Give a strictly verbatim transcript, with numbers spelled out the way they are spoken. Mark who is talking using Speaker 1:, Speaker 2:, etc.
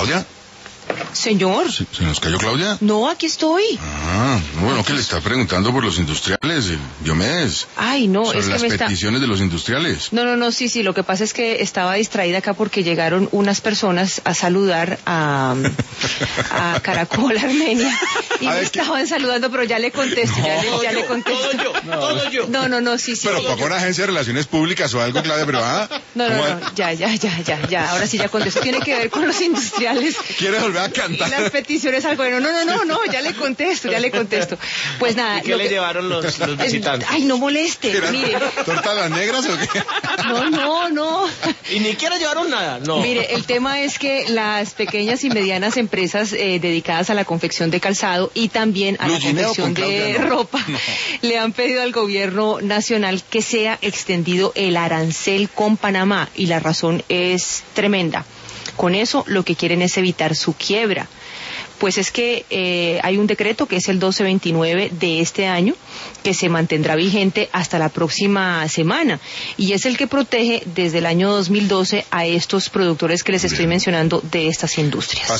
Speaker 1: Claudia.
Speaker 2: Señor.
Speaker 1: ¿Se, se nos cayó Claudia?
Speaker 2: No, aquí estoy.
Speaker 1: Ah, bueno, que le está preguntando por los industriales, el Diomedes.
Speaker 2: Ay, no,
Speaker 1: sobre
Speaker 2: es que
Speaker 1: las
Speaker 2: me está...
Speaker 1: peticiones de los industriales.
Speaker 2: No, no, no, sí, sí, lo que pasa es que estaba distraída acá porque llegaron unas personas a saludar a, a Caracol Armenia y
Speaker 1: A
Speaker 2: me
Speaker 1: ver, ¿qué?
Speaker 2: estaban saludando, pero ya le contesto, ya, le, ya le contesto.
Speaker 3: Todo yo, todo yo.
Speaker 2: No, no, no, sí, sí.
Speaker 1: Pero
Speaker 2: sí.
Speaker 1: para una agencia de relaciones públicas o algo, Claudia, pero ah.
Speaker 2: No, no,
Speaker 1: ¿cómo
Speaker 2: no, ya, ya, ya, ya, ya, ahora sí ya contesto. Tiene que ver con los industriales.
Speaker 1: ¿Quiere volver a
Speaker 2: Y
Speaker 1: cantar?
Speaker 2: las peticiones al gobierno. No, no, no, no, ya le contesto, ya le contesto. Pues nada.
Speaker 3: ¿Y qué
Speaker 2: lo
Speaker 3: le
Speaker 2: que-
Speaker 3: llevaron los, los
Speaker 2: Eh,
Speaker 3: visitantes?
Speaker 2: Ay, no moleste,
Speaker 1: ¿Eran
Speaker 2: mire.
Speaker 1: tortas las negras o qué?
Speaker 2: No, no, no.
Speaker 3: Y ni siquiera llevaron nada, no.
Speaker 2: Mire, el tema es que las pequeñas y medianas empresas eh, dedicadas a la confección de calzado y también a la
Speaker 1: Lugineo
Speaker 2: confección
Speaker 1: con
Speaker 2: de
Speaker 1: Claudia, no.
Speaker 2: ropa
Speaker 1: No.
Speaker 2: le han pedido al gobierno nacional que sea extendido el arancel con Panamá y la razón es tremenda. Con eso lo que quieren es evitar su quiebra. Pues es que eh, hay un decreto que es el doce veintinueve de este año que se mantendrá vigente hasta la próxima semana y es el que protege desde el año dos mil doce a estos productores que les estoy
Speaker 1: Bien.
Speaker 2: mencionando de estas industrias.